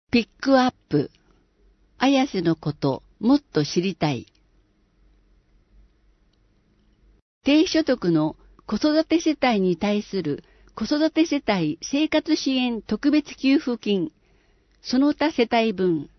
ピックアップ。綾瀬のこと、もっと知りたい。低所得の子育て世帯に対する子育て世帯生活支援特別給付金、その他世帯分。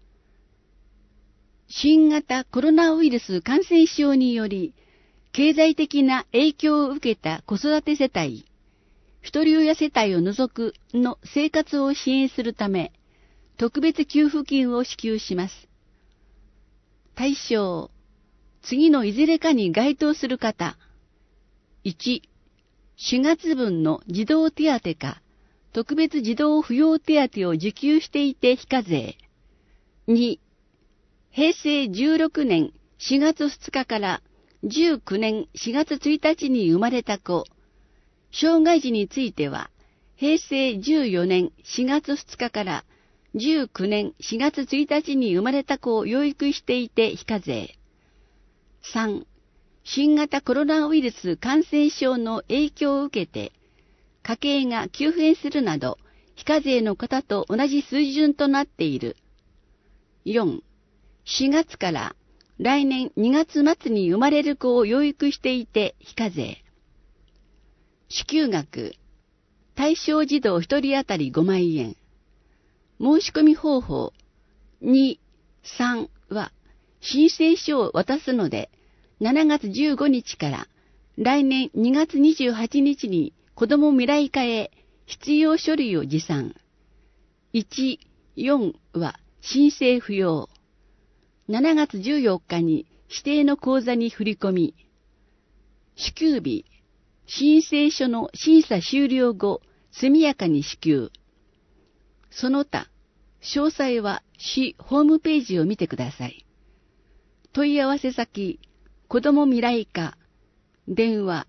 新型コロナウイルス感染症により、経済的な影響を受けた子育て世帯、一人親世帯を除くの生活を支援するため、特別給付金を支給します。対象、次のいずれかに該当する方。1、4月分の児童手当か、特別児童扶養手当を受給していて非課税。2、平成16年4月2日から19年4月1日に生まれた子、障害児については、平成14年4月2日から19年4月1日に生まれた子を養育していて非課税。3、新型コロナウイルス感染症の影響を受けて、家計が急変するなど、非課税の方と同じ水準となっている。4、4月から来年2月末に生まれる子を養育していて非課税。支給額、対象児童1人当たり5万円。申し込み方法、2、3は申請書を渡すので、7月15日から来年2月28日に子ども未来課へ必要書類を持参。1、4は申請不要。7月14日に指定の口座に振り込み。支給日、申請書の審査終了後、速やかに支給。その他、詳細は市ホームページを見てください。問い合わせ先、子ども未来課、電話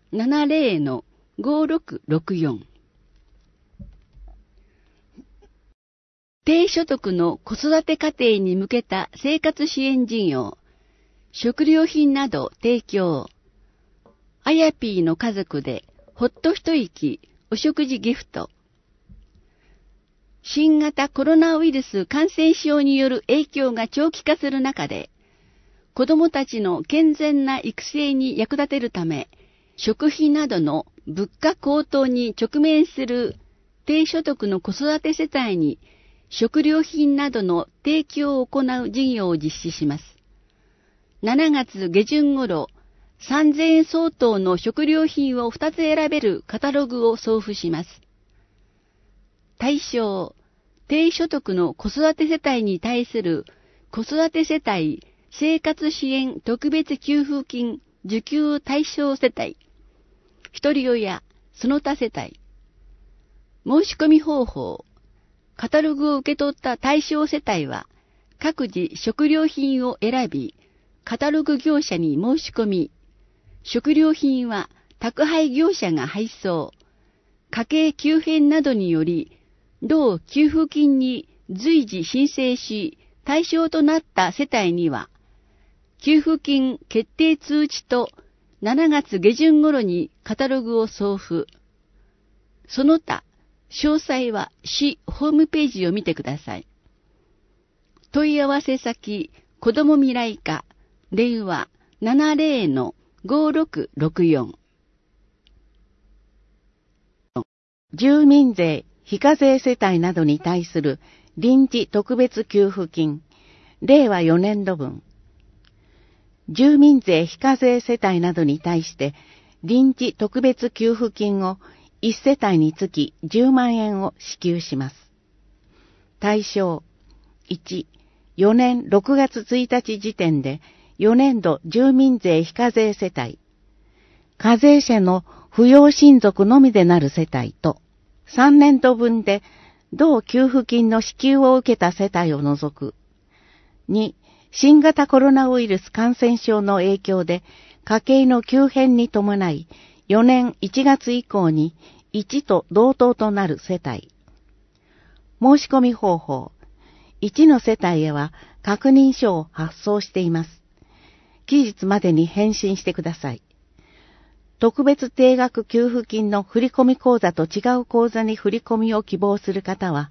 70-5664。低所得の子育て家庭に向けた生活支援事業、食料品など提供。あやぴーの家族でほっと一息お食事ギフト。新型コロナウイルス感染症による影響が長期化する中で、子どもたちの健全な育成に役立てるため、食費などの物価高騰に直面する低所得の子育て世帯に食料品などの提供を行う事業を実施します。7月下旬頃、3000円相当の食料品を2つ選べるカタログを送付します。対象、低所得の子育て世帯に対する子育て世帯生活支援特別給付金受給対象世帯、一人親、その他世帯。申し込み方法、カタログを受け取った対象世帯は、各自食料品を選び、カタログ業者に申し込み、食料品は宅配業者が配送、家計急変などにより、同給付金に随時申請し、対象となった世帯には、給付金決定通知と7月下旬頃にカタログを送付。その他、詳細は市ホームページを見てください。問い合わせ先、子ども未来課、電話 70-5664。 住民税非課税世帯などに対する臨時特別給付金、令和4年度分。住民税非課税世帯などに対して臨時特別給付金を1世帯につき10万円を支給します。対象、1、4年6月1日時点で4年度住民税非課税世帯、課税者の扶養親族のみでなる世帯と、3年度分で同給付金の支給を受けた世帯を除く。2、新型コロナウイルス感染症の影響で家計の急変に伴い4年1月以降に1と同等となる世帯。申し込み方法。1の世帯へは確認書を発送しています。期日までに返信してください。特別定額給付金の振込口座と違う口座に振り込みを希望する方は、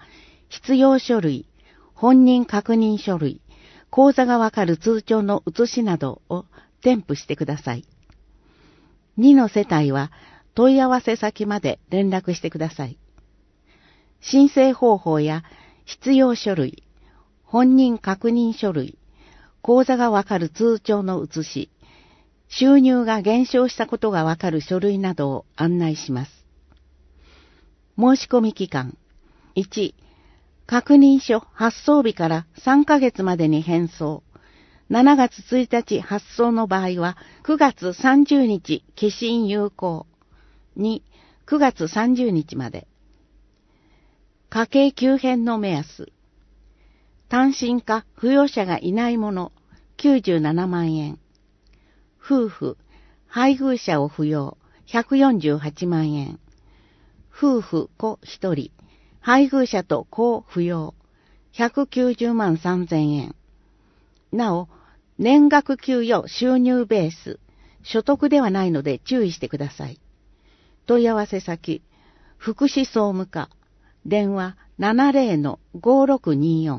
必要書類、本人確認書類、口座がわかる通帳の写しなどを添付してください。2の世帯は問い合わせ先まで連絡してください。申請方法や必要書類、本人確認書類、口座がわかる通帳の写し、収入が減少したことがわかる書類などを案内します。申し込み期間。1、確認書発送日から3ヶ月までに返送。7月1日発送の場合は9月30日消印有効。2、9月30日まで。家計急変の目安。単身か扶養者がいないもの97万円。夫婦、配偶者を扶養148万円。夫婦子1人、配偶者と子扶養190万3000円。なお、年額給与収入ベース、所得ではないので注意してください。問い合わせ先、福祉総務課、電話 70-5624。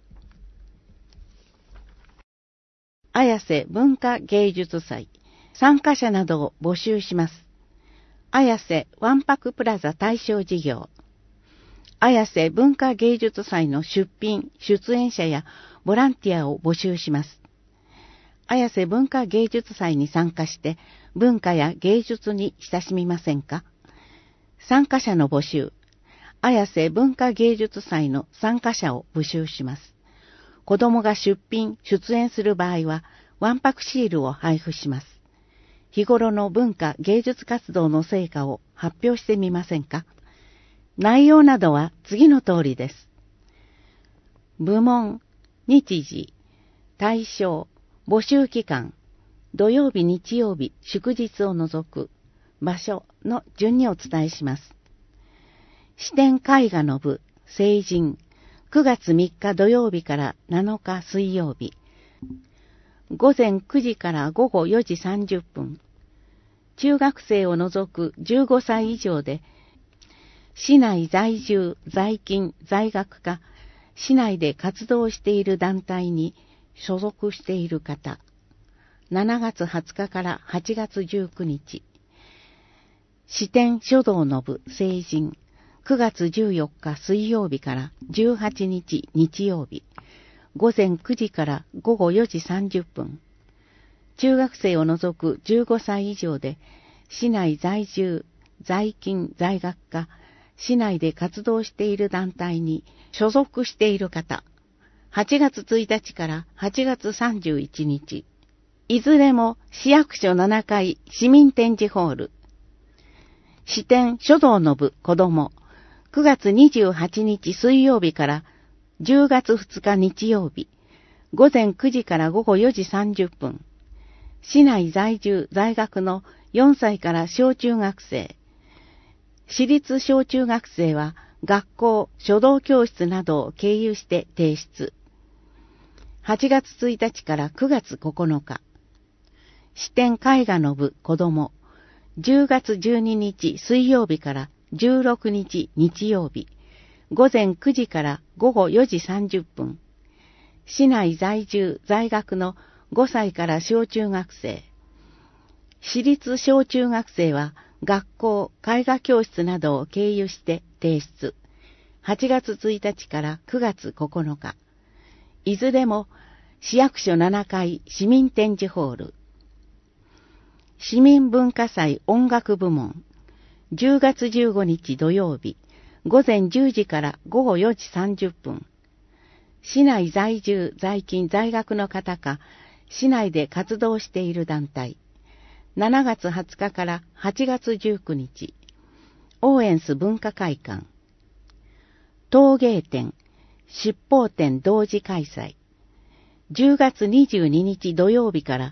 綾瀬文化芸術祭、参加者などを募集します。綾瀬わんぱくプラザ対象事業。綾瀬文化芸術祭の出品、出演者やボランティアを募集します。綾瀬文化芸術祭に参加して文化や芸術に親しみませんか？参加者の募集。綾瀬文化芸術祭の参加者を募集します。子供が出品、出演する場合はわんぱくシールを配布します。日頃の文化芸術活動の成果を発表してみませんか？内容などは次の通りです。部門、日時、対象、募集期間、土曜日、日曜日、祝日を除く、場所の順にお伝えします。視点絵画の部、成人、9月3日土曜日から7日水曜日、午前9時から午後4時30分、中学生を除く15歳以上で、市内在住、在勤、在学か、市内で活動している団体に所属している方、7月20日から8月19日、支店書道の部成人、9月14日水曜日から18日日曜日、午前9時から午後4時30分、中学生を除く15歳以上で、市内在住、在勤、在学か、市内で活動している団体に所属している方、8月1日から8月31日、いずれも市役所7階市民展示ホール、支店書道の部子ども、9月28日水曜日から10月2日日曜日、午前9時から午後4時30分、市内在住在学の4歳から小中学生、私立小中学生は学校、書道教室などを経由して提出。8月1日から9月9日、支店絵画の部子ども、10月12日水曜日から16日日曜日、午前9時から午後4時30分、市内在住在学の5歳から小中学生、私立小中学生は学校、絵画教室などを経由して提出。8月1日から9月9日。いずれも市役所7階市民展示ホール。市民文化祭音楽部門。10月15日土曜日、午前10時から午後4時30分。市内在住、在勤、在学の方か、市内で活動している団体。7月20日から8月19日、オーエンス文化会館、陶芸展、七宝展同時開催、10月22日土曜日から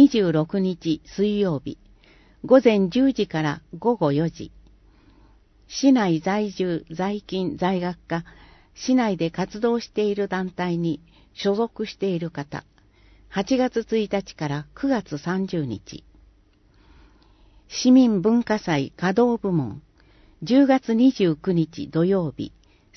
26日水曜日、午前10時から午後4時、市内在住、在勤、在学か、市内で活動している団体に所属している方、8月1日から9月30日、市民文化祭稼働部門、10月29日土曜日、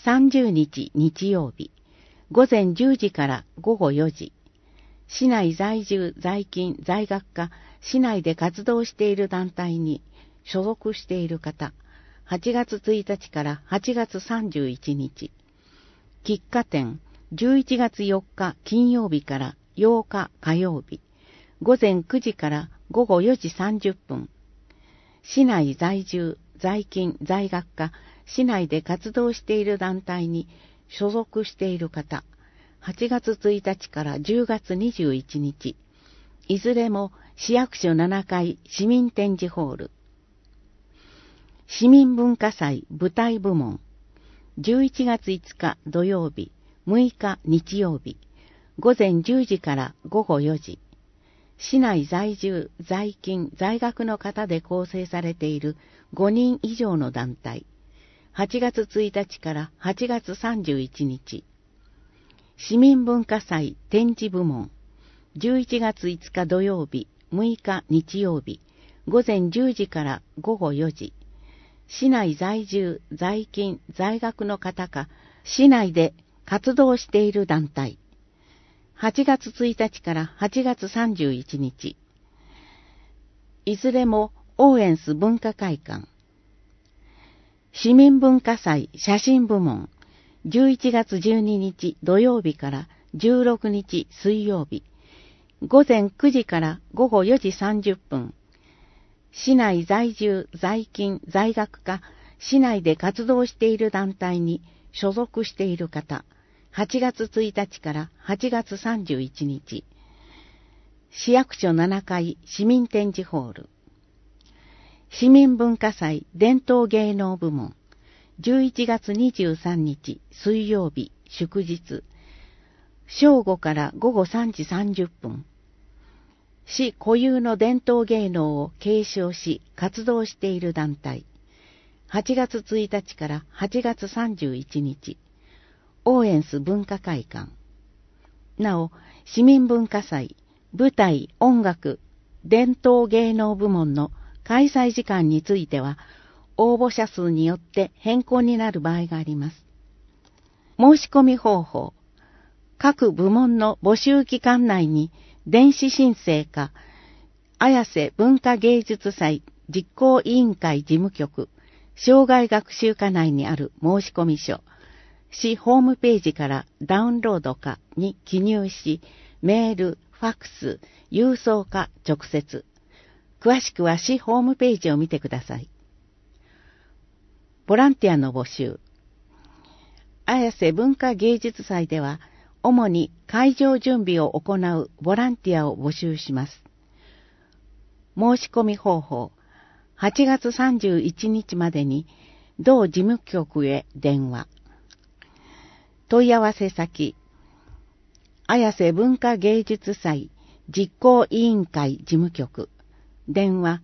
30日日曜日、午前10時から午後4時、市内在住、在勤、在学か、市内で活動している団体に所属している方、8月1日から8月31日、喫茶店、11月4日金曜日から8日火曜日、午前9時から午後4時30分、市内在住、在勤、在学か、市内で活動している団体に所属している方、8月1日から10月21日、いずれも市役所7階市民展示ホール。市民文化祭舞台部門、11月5日土曜日、6日日曜日、午前10時から午後4時、市内在住、在勤、在学の方で構成されている5人以上の団体、8月1日から8月31日、市民文化祭展示部門、11月5日土曜日、6日日曜日、午前10時から午後4時、市内在住、在勤、在学の方か、市内で活動している団体、8月1日から8月31日、いずれもオーエンス文化会館、市民文化祭写真部門、11月12日土曜日から16日水曜日、午前9時から午後4時30分、市内在住、在勤、在学か、市内で活動している団体に所属している方、8月1日から8月31日、市役所7階市民展示ホール、市民文化祭伝統芸能部門、11月23日水曜日祝日、正午から午後3時30分、市固有の伝統芸能を継承し活動している団体、8月1日から8月31日、オーエンス文化会館。なお、市民文化祭、舞台、音楽、伝統芸能部門の開催時間については、応募者数によって変更になる場合があります。申し込み方法。各部門の募集期間内に電子申請か、綾瀬文化芸術祭実行委員会事務局、生涯学習課内にある申込書、市ホームページからダウンロードかに記入し、メール、ファックス、郵送か直接。詳しくは市ホームページを見てください。ボランティアの募集。綾瀬文化芸術祭では、主に会場準備を行うボランティアを募集します。申し込み方法。8月31日までに、同事務局へ電話。問い合わせ先。綾瀬文化芸術祭実行委員会事務局。電話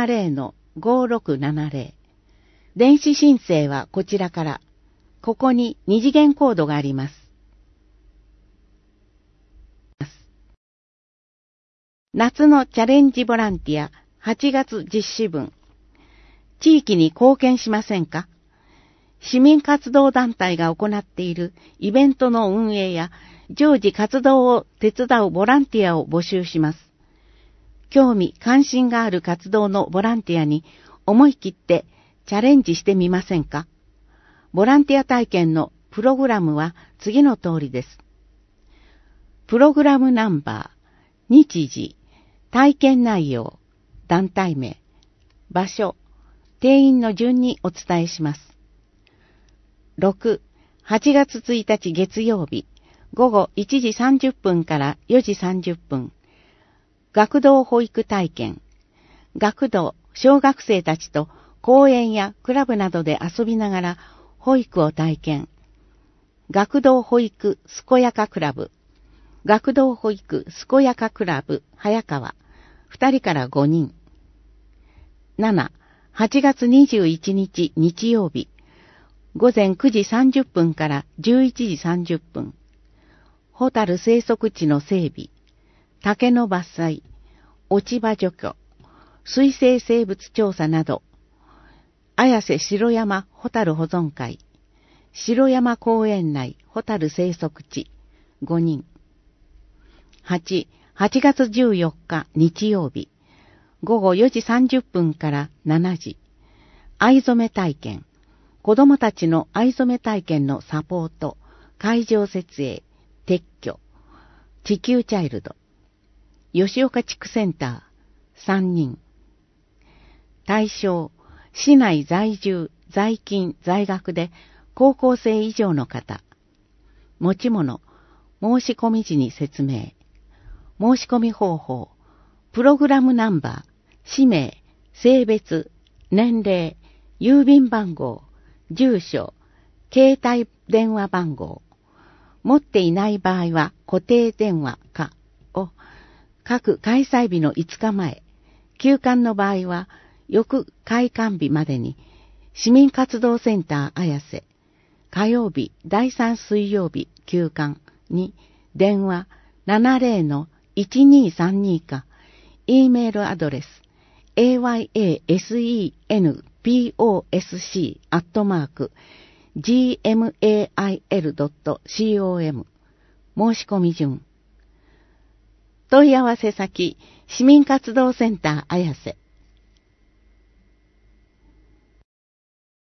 70-5670。電子申請はこちらから。ここに二次元コードがあります。夏のチャレンジボランティア8月実施分。地域に貢献しませんか？市民活動団体が行っているイベントの運営や常時活動を手伝うボランティアを募集します。興味関心がある活動のボランティアに思い切ってチャレンジしてみませんか？ボランティア体験のプログラムは次の通りです。プログラムナンバー、日時、体験内容、団体名、場所、定員の順にお伝えします。6、8月1日月曜日、午後1時30分から4時30分、学童保育体験、学童、小学生たちと公園やクラブなどで遊びながら保育を体験、学童保育健やかクラブ、学童保育健やかクラブ早川、2人から5人。7、8月21日日曜日、午前9時30分から11時30分、ホタル生息地の整備、竹の伐採、落ち葉除去、水生生物調査など、綾瀬城山ホタル保存会、 城山公園内ホタル生息地5人。8月14日日曜日、午後4時30分から7時、藍染め体験、子供たちの藍染め体験のサポート、会場設営、撤去、地球チャイルド、吉岡地区センター3人。対象、市内在住、在勤、在学で高校生以上の方。持ち物、申し込み時に説明。申し込み方法、プログラムナンバー、氏名、性別、年齢、郵便番号、住所、携帯電話番号。持っていない場合は固定電話かを各開催日の5日前、休館の場合は翌開館日までに市民活動センター綾瀬、火曜日第3水曜日休館に電話70-1232か、E メールアドレス ayasenposc@gmail.com 申し込み順。問い合わせ先、市民活動センター綾瀬。